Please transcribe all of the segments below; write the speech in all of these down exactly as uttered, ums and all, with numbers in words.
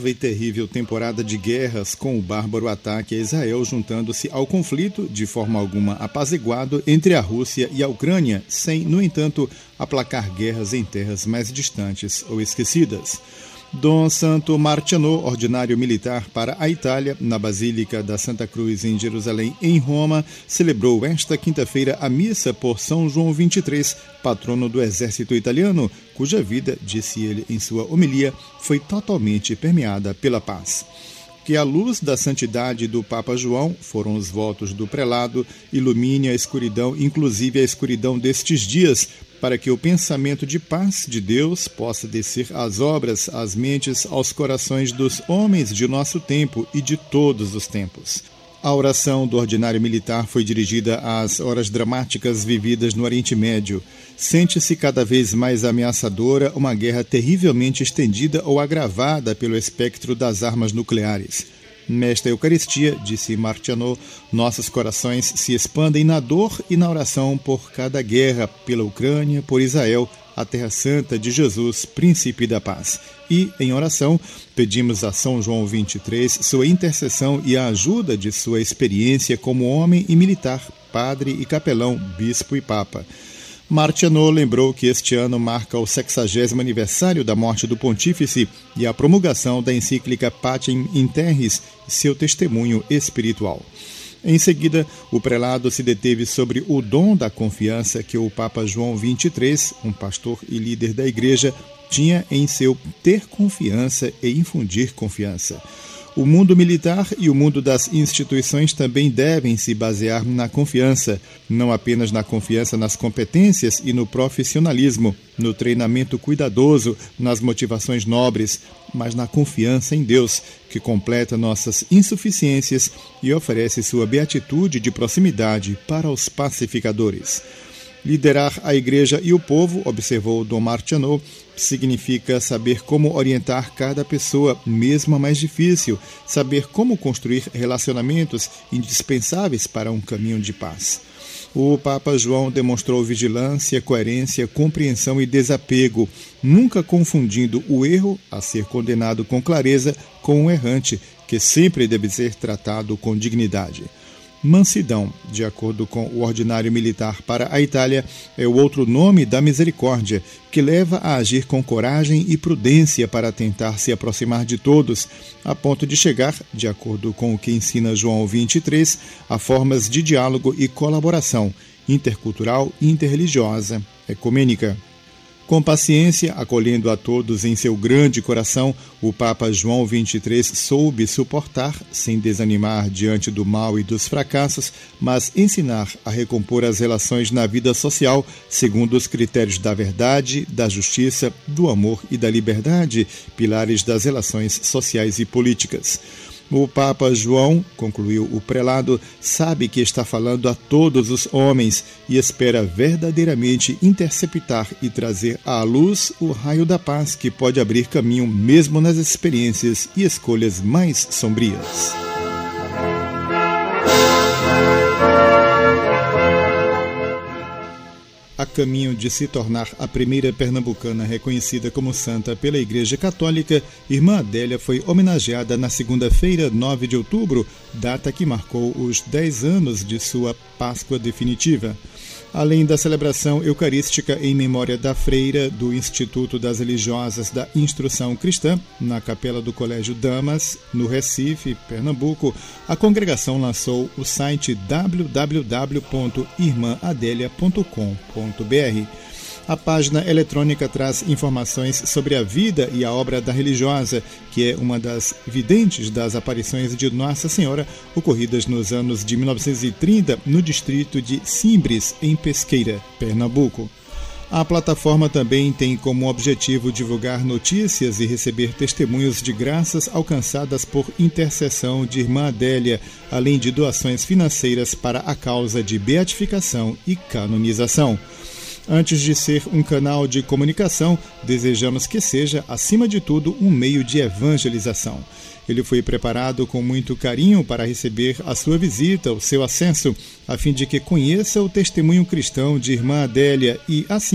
nova e terrível temporada de guerras com o bárbaro ataque a Israel, juntando-se ao conflito, de forma alguma apaziguado, entre a Rússia e a Ucrânia, sem, no entanto, aplacar guerras em terras mais distantes ou esquecidas. Dom Santo Marciano, ordinário militar para a Itália, na Basílica da Santa Cruz, em Jerusalém, em Roma, celebrou esta quinta-feira a missa por São João vinte e três, patrono do exército italiano, cuja vida, disse ele em sua homilia, foi totalmente permeada pela paz. Que a luz da santidade do Papa João, foram os votos do prelado, ilumine a escuridão, inclusive a escuridão destes dias, para que o pensamento de paz de Deus possa descer às obras, às mentes, aos corações dos homens de nosso tempo e de todos os tempos. A oração do ordinário militar foi dirigida às horas dramáticas vividas no Oriente Médio. Sente-se cada vez mais ameaçadora uma guerra terrivelmente estendida ou agravada pelo espectro das armas nucleares. Nesta Eucaristia, disse Marciano, nossos corações se expandem na dor e na oração por cada guerra, pela Ucrânia, por Israel, a Terra Santa de Jesus, Príncipe da Paz. E, em oração, pedimos a São João vinte e três sua intercessão e a ajuda de sua experiência como homem e militar, padre e capelão, bispo e papa. Marciano lembrou que este ano marca o sexagésimo aniversário da morte do pontífice e a promulgação da encíclica Pacem in Terris, seu testemunho espiritual. Em seguida, o prelado se deteve sobre o dom da confiança que o Papa João vinte e três, um pastor e líder da Igreja, tinha em seu ter confiança e infundir confiança. O mundo militar e o mundo das instituições também devem se basear na confiança, não apenas na confiança nas competências e no profissionalismo, no treinamento cuidadoso, nas motivações nobres, mas na confiança em Deus, que completa nossas insuficiências e oferece sua beatitude de proximidade para os pacificadores. Liderar a Igreja e o povo, observou Dom Marciano, significa saber como orientar cada pessoa, mesmo a mais difícil, saber como construir relacionamentos indispensáveis para um caminho de paz. O Papa João demonstrou vigilância, coerência, compreensão e desapego, nunca confundindo o erro, a ser condenado com clareza, com o errante, que sempre deve ser tratado com dignidade. Mansidão, de acordo com o ordinário militar para a Itália, é o outro nome da misericórdia, que leva a agir com coragem e prudência para tentar se aproximar de todos, a ponto de chegar, de acordo com o que ensina João vinte e três, a formas de diálogo e colaboração intercultural, interreligiosa, ecumênica. Com paciência, acolhendo a todos em seu grande coração, o Papa João vinte e três soube suportar, sem desanimar diante do mal e dos fracassos, mas ensinar a recompor as relações na vida social segundo os critérios da verdade, da justiça, do amor e da liberdade, pilares das relações sociais e políticas. O Papa João, concluiu o prelado, sabe que está falando a todos os homens e espera verdadeiramente interceptar e trazer à luz o raio da paz que pode abrir caminho mesmo nas experiências e escolhas mais sombrias. A caminho de se tornar a primeira pernambucana reconhecida como santa pela Igreja Católica, Irmã Adélia foi homenageada na segunda-feira, nove de outubro, data que marcou os dez anos de sua Páscoa definitiva. Além da celebração eucarística em memória da freira do Instituto das Religiosas da Instrução Cristã, na capela do Colégio Damas, no Recife, Pernambuco, a congregação lançou o site w w w ponto irmã adélia ponto com ponto b r. A página eletrônica traz informações sobre a vida e a obra da religiosa, que é uma das videntes das aparições de Nossa Senhora ocorridas nos anos de mil novecentos e trinta no distrito de Simbres, em Pesqueira, Pernambuco. A plataforma também tem como objetivo divulgar notícias e receber testemunhos de graças alcançadas por intercessão de Irmã Adélia, além de doações financeiras para a causa de beatificação e canonização. Antes de ser um canal de comunicação, desejamos que seja, acima de tudo, um meio de evangelização. Ele foi preparado com muito carinho para receber a sua visita, o seu acesso, a fim de que conheça o testemunho cristão de Irmã Adélia e, assim,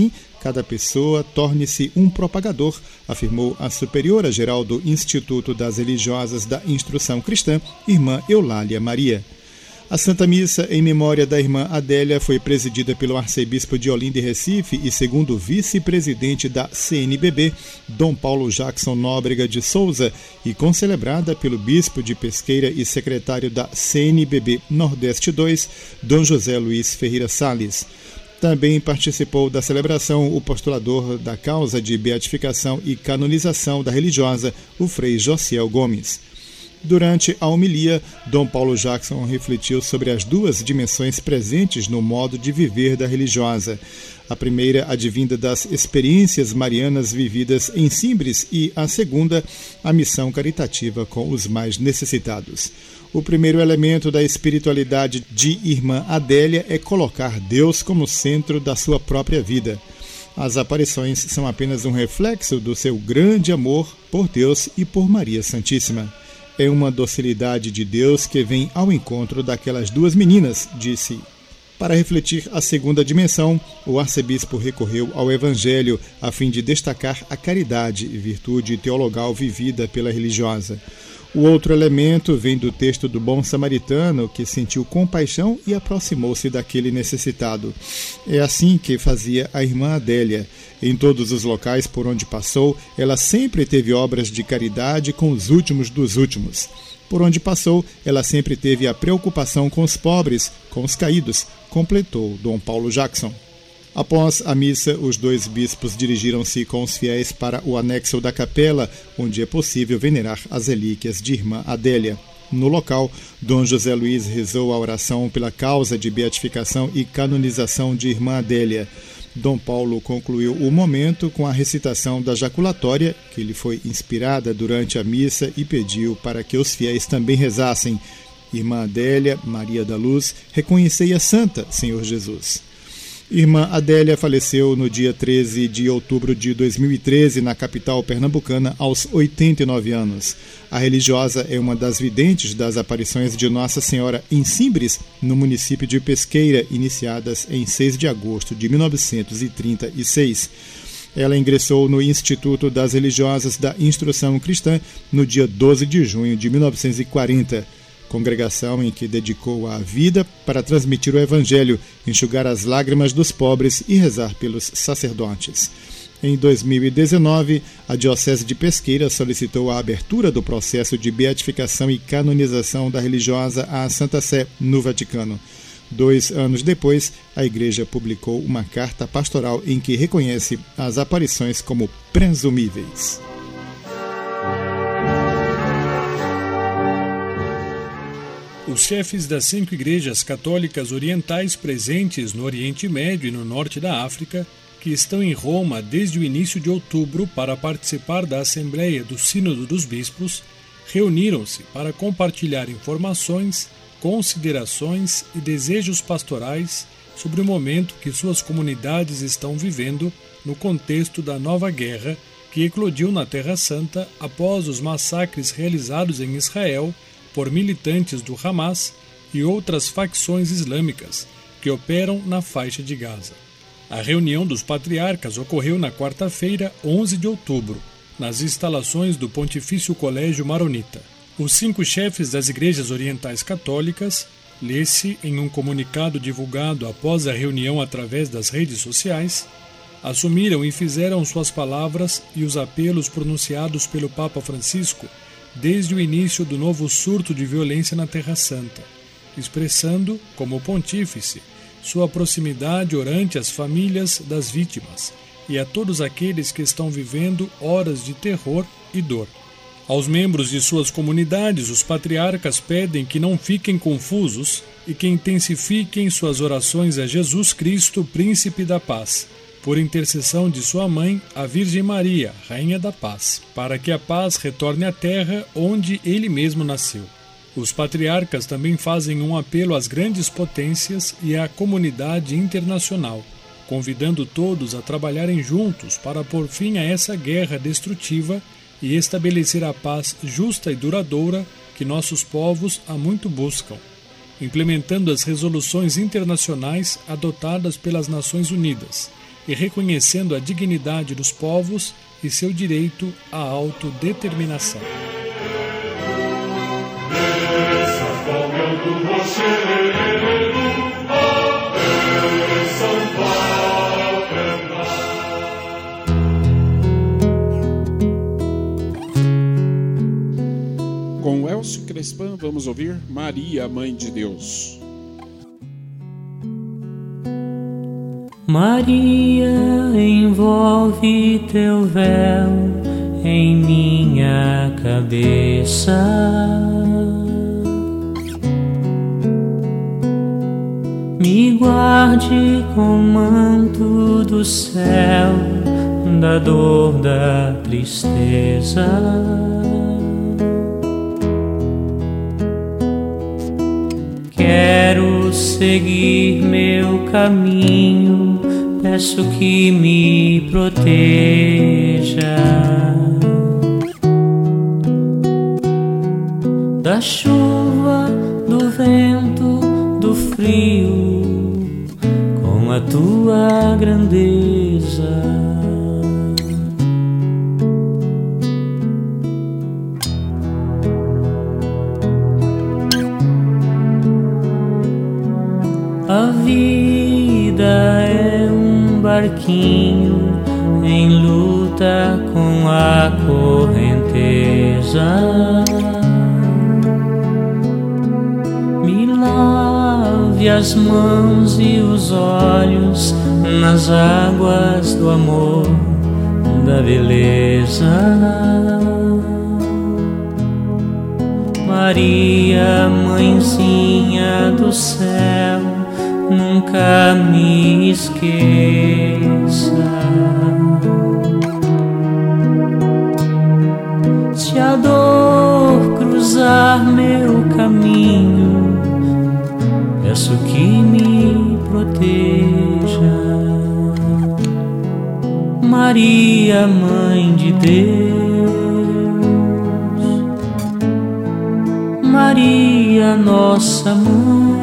cada pessoa torne-se um propagador, afirmou a superiora-geral do Instituto das Religiosas da Instrução Cristã, irmã Eulália Maria. A Santa Missa em memória da irmã Adélia foi presidida pelo arcebispo de Olinda e Recife e segundo vice-presidente da C N B B, Dom Paulo Jackson Nóbrega de Souza, e concelebrada pelo bispo de Pesqueira e secretário da C N B B Nordeste dois, Dom José Luiz Ferreira Salles. Também participou da celebração o postulador da causa de beatificação e canonização da religiosa, o frei Josiel Gomes. Durante a homilia, Dom Paulo Jackson refletiu sobre as duas dimensões presentes no modo de viver da religiosa. A primeira, advinda das experiências marianas vividas em Simbres, e a segunda, a missão caritativa com os mais necessitados. O primeiro elemento da espiritualidade de irmã Adélia é colocar Deus como centro da sua própria vida. As aparições são apenas um reflexo do seu grande amor por Deus e por Maria Santíssima. É uma docilidade de Deus que vem ao encontro daquelas duas meninas, disse. Para refletir a segunda dimensão, o arcebispo recorreu ao Evangelho a fim de destacar a caridade, virtude teologal vivida pela religiosa. O outro elemento vem do texto do bom samaritano, que sentiu compaixão e aproximou-se daquele necessitado. É assim que fazia a irmã Adélia. Em todos os locais por onde passou, ela sempre teve obras de caridade com os últimos dos últimos. Por onde passou, ela sempre teve a preocupação com os pobres, com os caídos, completou Dom Paulo Jackson. Após a missa, os dois bispos dirigiram-se com os fiéis para o anexo da capela, onde é possível venerar as relíquias de irmã Adélia. No local, Dom José Luiz rezou a oração pela causa de beatificação e canonização de irmã Adélia. Dom Paulo concluiu o momento com a recitação da jaculatória, que lhe foi inspirada durante a missa, e pediu para que os fiéis também rezassem: Irmã Adélia, Maria da Luz, reconhecei-a santa, Senhor Jesus. Irmã Adélia faleceu no dia treze de outubro de dois mil e treze, na capital pernambucana, aos oitenta e nove anos. A religiosa é uma das videntes das aparições de Nossa Senhora em Simbres, no município de Pesqueira, iniciadas em seis de agosto de mil novecentos e trinta e seis. Ela ingressou no Instituto das Religiosas da Instrução Cristã no dia doze de junho de mil novecentos e quarenta. Congregação em que dedicou a vida para transmitir o Evangelho, enxugar as lágrimas dos pobres e rezar pelos sacerdotes. Em dois mil e dezenove, a Diocese de Pesqueira solicitou a abertura do processo de beatificação e canonização da religiosa à Santa Sé, no Vaticano. Dois anos depois, a Igreja publicou uma carta pastoral em que reconhece as aparições como presumíveis. Os chefes das cinco igrejas católicas orientais presentes no Oriente Médio e no norte da África, que estão em Roma desde o início de outubro para participar da Assembleia do Sínodo dos Bispos, reuniram-se para compartilhar informações, considerações e desejos pastorais sobre o momento que suas comunidades estão vivendo no contexto da nova guerra que eclodiu na Terra Santa após os massacres realizados em Israel por militantes do Hamas e outras facções islâmicas que operam na faixa de Gaza. A reunião dos patriarcas ocorreu na quarta-feira, onze de outubro, nas instalações do Pontifício Colégio Maronita. Os cinco chefes das igrejas orientais católicas, lê-se em um comunicado divulgado após a reunião através das redes sociais, assumiram e fizeram suas palavras e os apelos pronunciados pelo Papa Francisco desde o início do novo surto de violência na Terra Santa, expressando, como pontífice, sua proximidade orante às famílias das vítimas e a todos aqueles que estão vivendo horas de terror e dor. Aos membros de suas comunidades, os patriarcas pedem que não fiquem confusos e que intensifiquem suas orações a Jesus Cristo, Príncipe da Paz, por intercessão de sua mãe, a Virgem Maria, Rainha da Paz, para que a paz retorne à terra onde ele mesmo nasceu. Os patriarcas também fazem um apelo às grandes potências e à comunidade internacional, convidando todos a trabalharem juntos para pôr fim a essa guerra destrutiva e estabelecer a paz justa e duradoura que nossos povos há muito buscam, implementando as resoluções internacionais adotadas pelas Nações Unidas, e reconhecendo a dignidade dos povos e seu direito à autodeterminação. Com Elcio Crespan, vamos ouvir Maria, Mãe de Deus. Maria, envolve teu véu em minha cabeça. Me guarde com o manto do céu, da dor, da tristeza. Quero seguir meu caminho, peço que me proteja da chuva, do vento, do frio, com a tua grandeza. A vida é um barquinho em luta com a correnteza. Me lave as mãos e os olhos nas águas do amor, da beleza. Maria, mãezinha do céu, nunca me esqueça. Se a dor cruzar meu caminho, peço que me proteja. Maria, Mãe de Deus, Maria, nossa mãe,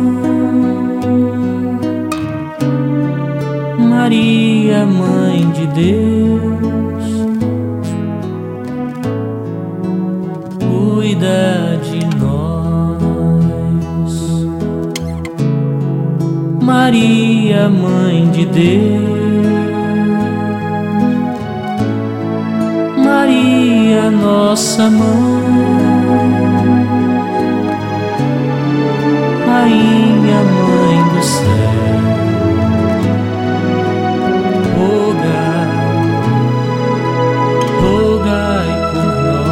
Maria, Mãe de Deus, cuida de nós. Maria, Mãe de Deus, Maria, nossa mãe, Rainha, Mãe do céu, rogai por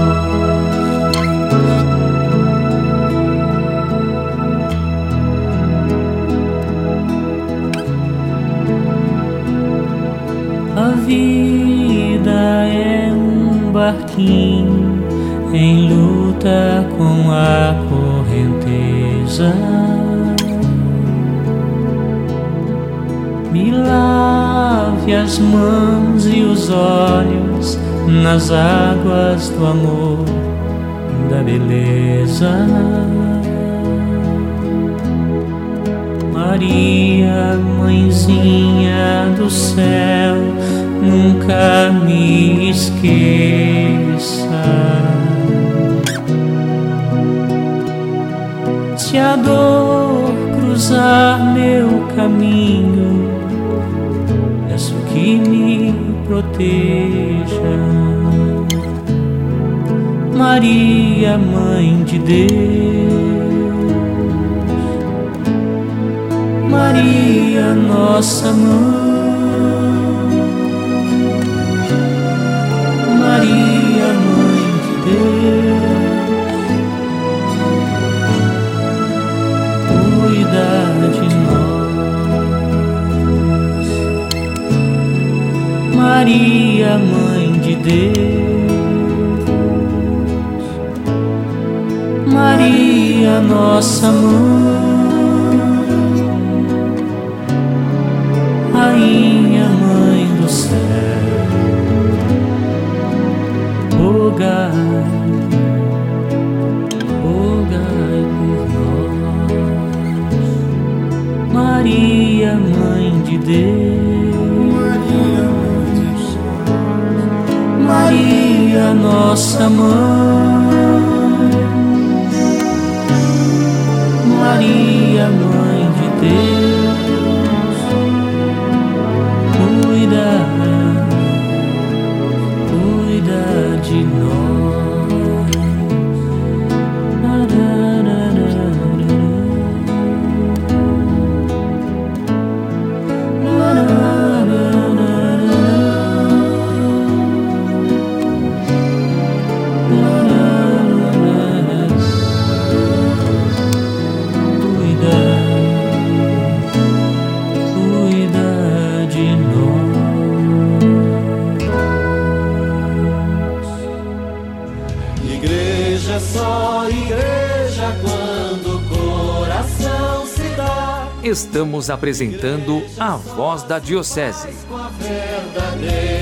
nós. A vida é um barquinho em luta com a correnteza. Me lave as mãos e os olhos nas águas do amor, da beleza. Maria, mãezinha do céu, nunca me esqueça. Se a dor cruzar meu caminho, peço que me proteja. Maria, Mãe de Deus, Maria, nossa mãe, Maria, Mãe de Deus, cuida de nós. Maria, Mãe de Deus, Maria, nossa mãe, Rainha, Mãe do céu, rogai, rogai por nós. Maria, Mãe de Deus, Maria, Maria, nossa mãe, Maria, mãe de Deus, cuida, cuida de nós. Estamos apresentando a Voz da Diocese. Com a verdadeira